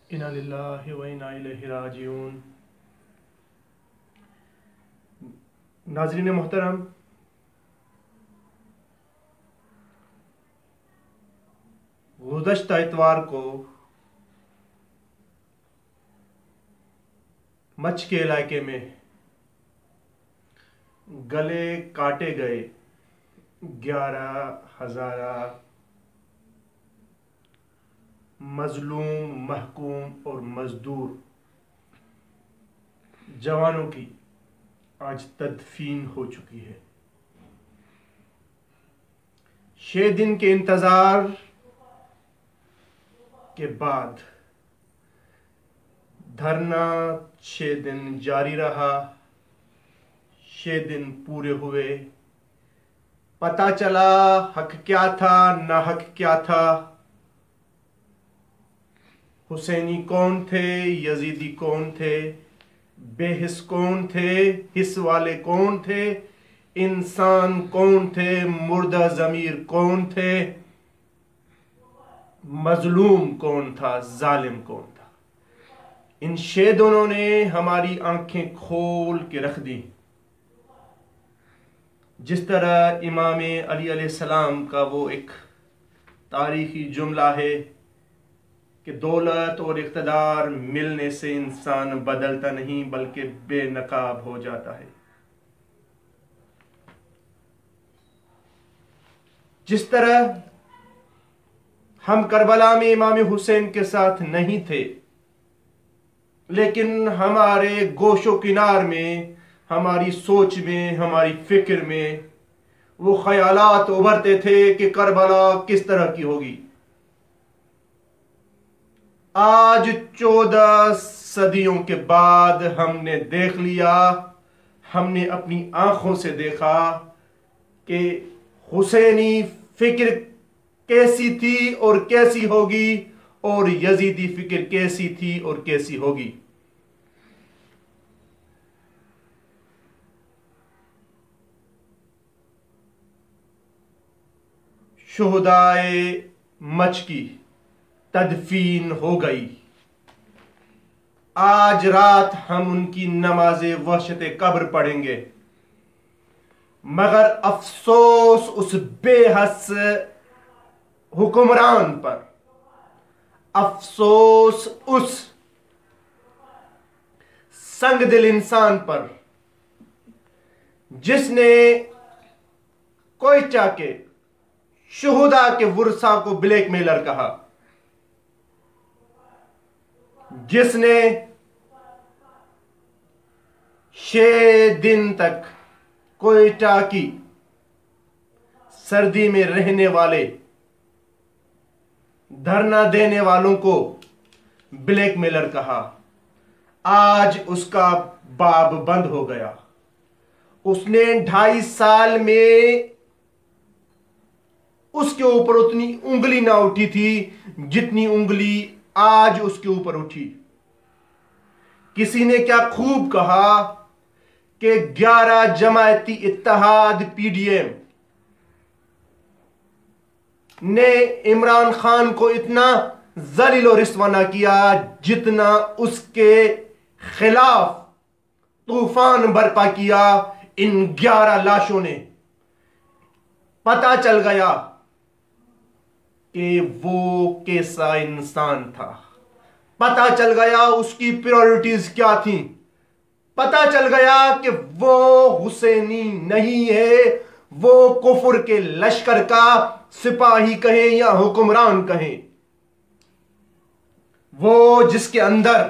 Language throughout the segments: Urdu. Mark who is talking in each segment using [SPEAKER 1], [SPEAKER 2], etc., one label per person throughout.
[SPEAKER 1] انا للہ و انا الیہ راجعون۔ ناظرین محترم، گزشتہ اتوار کو مچھ کے علاقے میں گلے کاٹے گئے 11,000 مظلوم، محکوم اور مزدور جوانوں کی آج تدفین ہو چکی ہے۔ 6 دن کے انتظار کے بعد دھرنا 6 دن جاری رہا۔ 6 دن پورے ہوئے، پتہ چلا حق کیا تھا، نا حق کیا تھا، حسینی کون تھے، یزیدی کون تھے، بے حس کون تھے، حس والے کون تھے، انسان کون تھے، مردہ ضمیر کون تھے، مظلوم کون تھا، ظالم کون تھا۔ ان 6 دنوں نے ہماری آنکھیں کھول کے رکھ دیں۔ جس طرح امام علی علیہ السلام کا وہ ایک تاریخی جملہ ہے کہ دولت اور اقتدار ملنے سے انسان بدلتا نہیں بلکہ بے نقاب ہو جاتا ہے۔ جس طرح ہم کربلا میں امام حسین کے ساتھ نہیں تھے، لیکن ہمارے گوش و کنار میں، ہماری سوچ میں، ہماری فکر میں وہ خیالات ابھرتے تھے کہ کربلا کس طرح کی ہوگی۔ آج 14 صدیوں کے بعد ہم نے دیکھ لیا، ہم نے اپنی آنکھوں سے دیکھا کہ حسینی فکر کیسی تھی اور کیسی ہوگی، اور یزیدی فکر کیسی تھی اور کیسی ہوگی۔ شہدائے مچھ کی تدفین ہو گئی۔ آج رات ہم ان کی نماز وحشت قبر پڑھیں گے، مگر افسوس اس بے حس حکمران پر، افسوس اس سنگ دل انسان پر جس نے کوئچہ کے شہداء کے ورثاء کو بلیک میلر کہا، جس نے 6 دن تک کوئٹہ کی سردی میں رہنے والے دھرنا دینے والوں کو بلیک میلر کہا۔ آج اس کا باب بند ہو گیا۔ اس نے 2.5 سال میں اس کے اوپر اتنی انگلی نہ اٹھی تھی جتنی انگلی آج اس کے اوپر اٹھی۔ کسی نے کیا خوب کہا کہ 11 جماعتی اتحاد PDM نے عمران خان کو اتنا ذلیل و رسوا نہ کیا جتنا اس کے خلاف طوفان برپا کیا ان 11 لاشوں نے۔ پتہ چل گیا کہ وہ کیسا انسان تھا، پتہ چل گیا اس کی پریورٹیز کیا تھیں، پتہ چل گیا کہ وہ حسینی نہیں ہے، وہ کفر کے لشکر کا سپاہی کہیں یا حکمران کہیں، وہ جس کے اندر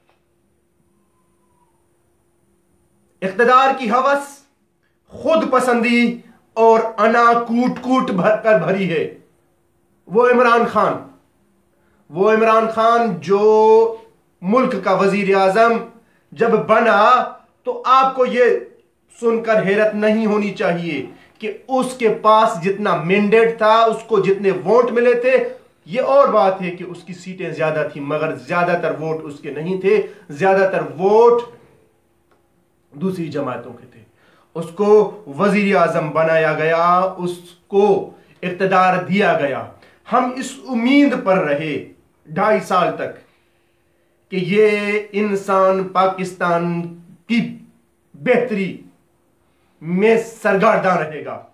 [SPEAKER 1] اقتدار کی ہوس، خود پسندی اور انا کوٹ کوٹ بھر کر بھری ہے، وہ عمران خان۔ وہ عمران خان جو ملک کا وزیر اعظم جب بنا تو آپ کو یہ سن کر حیرت نہیں ہونی چاہیے کہ اس کے پاس جتنا مینڈیٹ تھا، اس کو جتنے ووٹ ملے تھے، یہ اور بات ہے کہ اس کی سیٹیں زیادہ تھیں، مگر زیادہ تر ووٹ اس کے نہیں تھے، زیادہ تر ووٹ دوسری جماعتوں کے تھے۔ اس کو وزیر اعظم بنایا گیا، اس کو اقتدار دیا گیا۔ ہم اس امید پر رہے 2.5 سال تک کہ یہ انسان پاکستان کی بہتری میں سرگرداں رہے گا.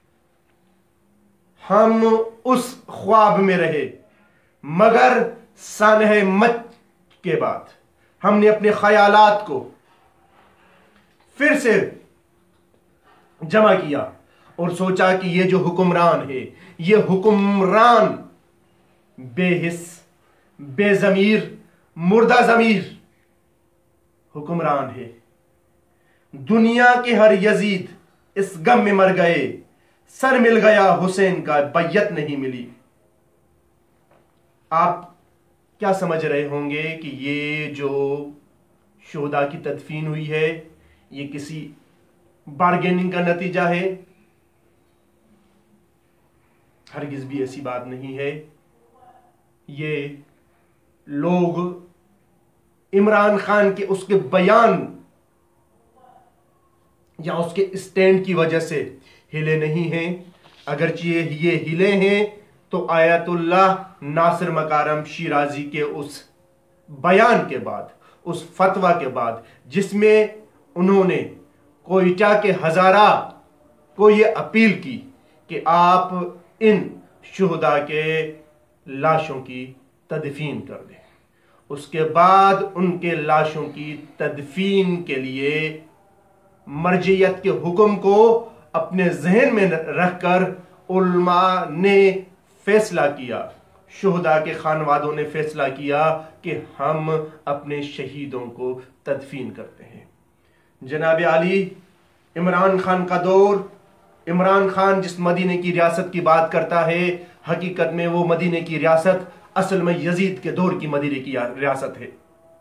[SPEAKER 1] ہم اس خواب میں رہے، مگر سانحہ مت کے بعد ہم نے اپنے خیالات کو پھر سے جمع کیا اور سوچا کہ یہ جو حکمران ہے، یہ حکمران بے حس، بے ضمیر، مردہ ضمیر حکمران ہے. دنیا کے ہر یزید اس غم میں مر گئے، سر مل گیا حسین کا، بیعت نہیں ملی. آپ کیا سمجھ رہے ہوں گے کہ یہ جو شہداء کی تدفین ہوئی ہے، یہ کسی بارگیننگ کا نتیجہ ہے؟ ہرگز بھی ایسی بات نہیں ہے. یہ لوگ عمران خان کے اس کے بیان یا اس کے اسٹینڈ کی وجہ سے ہلے نہیں ہیں. اگرچہ یہ ہلے ہیں تو آیت اللہ ناصر مکارم شیرازی کے اس بیان کے بعد، اس فتویٰ کے بعد، جس میں انہوں نے کوئٹہ کے ہزارہ کو یہ اپیل کی کہ آپ ان شہداء کے لاشوں کی تدفین کر دیں. اس کے بعد ان کے لاشوں کی تدفین کے لیے مرجعیت کے حکم کو اپنے ذہن میں رکھ کر علماء نے فیصلہ کیا، شہداء کے خانوادوں نے فیصلہ کیا کہ ہم اپنے شہیدوں کو تدفین کرتے ہیں. جناب عالی، عمران خان کا دور، عمران خان جس مدینے کی ریاست کی بات کرتا ہے، حقیقت میں وہ مدینے کی ریاست اصل میں یزید کے دور کی مدینے کی ریاست ہے.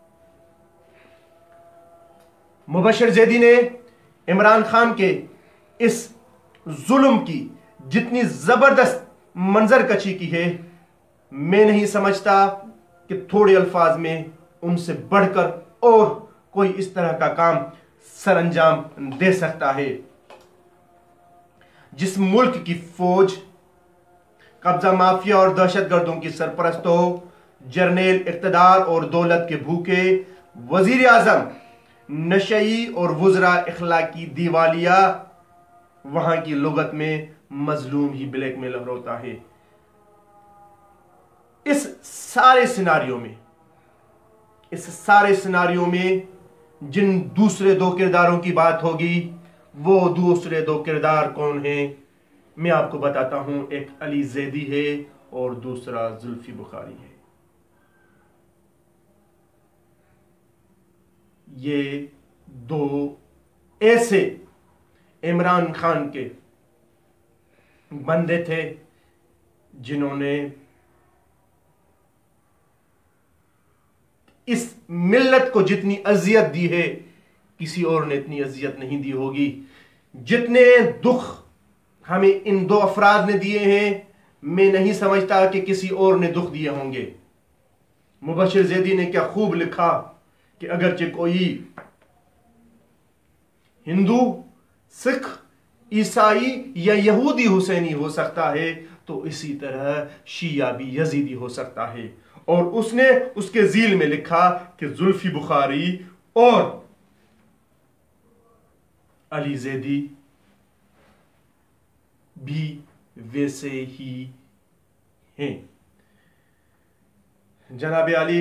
[SPEAKER 1] مبشر زیدی نے عمران خان کے اس ظلم کی جتنی زبردست منظر کشی کی ہے، میں نہیں سمجھتا کہ تھوڑے الفاظ میں ان سے بڑھ کر اور کوئی اس طرح کا کام سر انجام دے سکتا ہے. جس ملک کی فوج قبضہ مافیا اور دہشت گردوں کی سرپرست ہو، جرنیل اقتدار اور دولت کے بھوکے، وزیر اعظم نشئی اور وزراء اخلاقی دیوالیہ، وہاں کی لغت میں مظلوم ہی بلیک میلر ہوتا ہے. اس سارے سیناریوں میں جن دوسرے دو کرداروں کی بات ہوگی، وہ دوسرے دو کردار کون ہیں؟ میں آپ کو بتاتا ہوں. ایک علی زیدی ہے اور دوسرا زلفی بخاری ہے. یہ دو ایسے عمران خان کے بندے تھے جنہوں نے اس ملت کو جتنی اذیت دی ہے، کسی اور نے اتنی اذیت نہیں دی ہوگی. جتنے دکھ ہمیں ان دو افراد نے دیے ہیں، میں نہیں سمجھتا کہ کسی اور نے دکھ دیے ہوں گے. مبشر زیدی نے کیا خوب لکھا کہ اگرچہ کوئی ہندو، سکھ، عیسائی یا یہودی حسینی ہو سکتا ہے، تو اسی طرح شیعہ بھی یزیدی ہو سکتا ہے. اور اس نے اس کے ذیل میں لکھا کہ زلفی بخاری اور علی زیدی بھی ویسے ہی ہیں. جناب علی،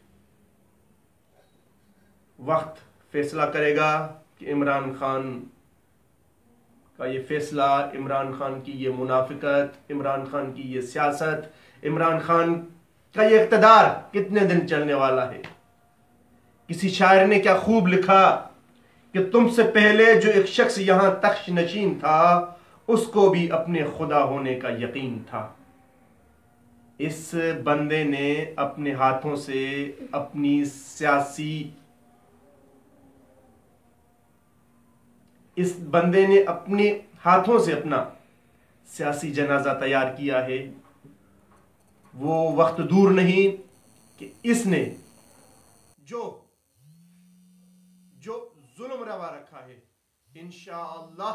[SPEAKER 1] وقت فیصلہ کرے گا کہ عمران خان کا یہ فیصلہ، عمران خان کی یہ منافقت، عمران خان کی یہ سیاست، عمران خان کا یہ اقتدار کتنے دن چلنے والا ہے. کسی شاعر نے کیا خوب لکھا کہ تم سے پہلے جو ایک شخص یہاں تخت نشین تھا، اس کو بھی اپنے خدا ہونے کا یقین تھا. اس بندے نے اپنے ہاتھوں سے اپنا سیاسی جنازہ تیار کیا ہے. وہ وقت دور نہیں کہ اس نے جو ظلم روا رکھا ہے، انشاءاللہ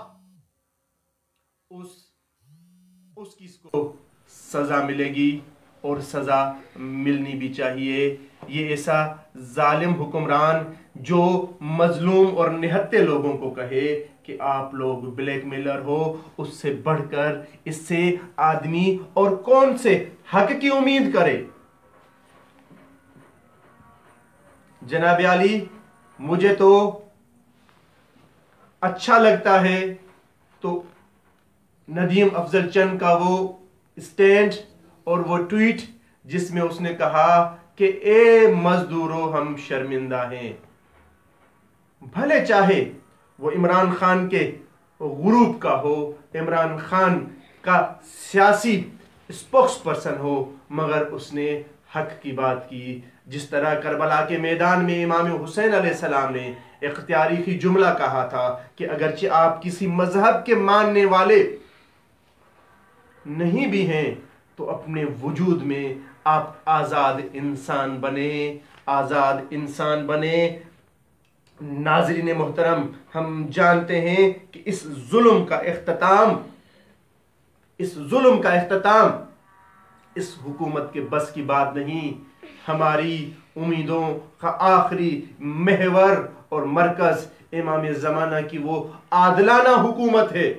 [SPEAKER 1] اس کی کو سزا ملے گی، اور سزا ملنی بھی چاہیے. یہ ایسا ظالم حکمران جو مظلوم اور نہتے لوگوں کو کہے کہ آپ لوگ بلیک میلر ہو، اس سے بڑھ کر اس سے آدمی اور کون سے حق کی امید کرے؟ جناب علی، مجھے تو اچھا لگتا ہے تو ندیم افضل چند کا وہ اسٹینڈ اور وہ ٹویٹ جس میں اس نے کہا کہ اے مزدوروں ہم شرمندہ ہیں۔ بھلے چاہے وہ عمران خان کے غروب کا ہو، عمران خان کا سیاسی اسپوکس پرسن ہو، مگر اس نے حق کی بات کی۔ جس طرح کربلا کے میدان میں امام حسین علیہ السلام نے ایک تاریخی جملہ کہا تھا کہ اگرچہ آپ کسی مذہب کے ماننے والے نہیں بھی ہیں تو اپنے وجود میں آپ آزاد انسان بنے، آزاد انسان بنے۔ ناظرین محترم، ہم جانتے ہیں کہ اس ظلم کا اختتام اس حکومت کے بس کی بات نہیں۔ ہماری امیدوں کا آخری محور اور مرکز امام زمانہ کی وہ عادلانہ حکومت ہے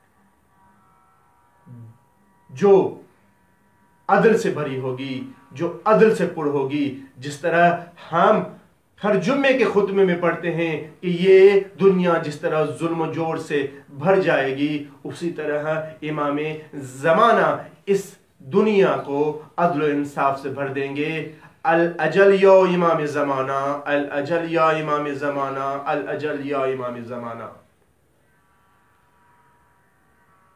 [SPEAKER 1] جو عدل سے بھری ہوگی، جو عدل سے پر ہوگی۔ جس طرح ہم ہر جمعے کے خطبے میں پڑھتے ہیں کہ یہ دنیا جس طرح ظلم و جور سے بھر جائے گی، اسی طرح امام زمانہ اس دنیا کو عدل و انصاف سے بھر دیں گے۔ الاجل یا امام زمانہ، الاجل یا امام زمانہ، الاجل یا امام زمانہ۔